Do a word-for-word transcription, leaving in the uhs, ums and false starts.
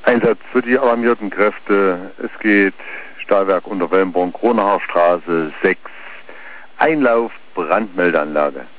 Einsatz für die alarmierten Kräfte. Es geht Stahlwerk Unterwelmborn, Kronacher Straße sechs. Einlauf, Brandmeldeanlage.